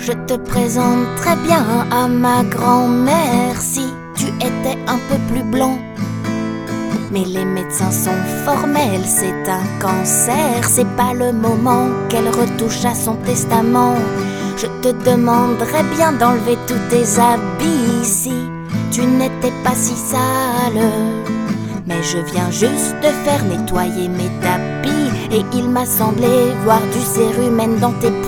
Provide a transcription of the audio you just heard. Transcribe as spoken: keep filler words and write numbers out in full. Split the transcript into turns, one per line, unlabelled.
Je te présente très bien à ma grand-mère si tu étais un peu plus blond. Mais les médecins sont formels, c'est un cancer. C'est pas le moment qu'elle retouche à son testament. Je te demanderais bien d'enlever tous tes habits si tu n'étais pas si sale. Mais je viens juste de faire nettoyer mes tapis et il m'a semblé voir du cérumen dans tes poils.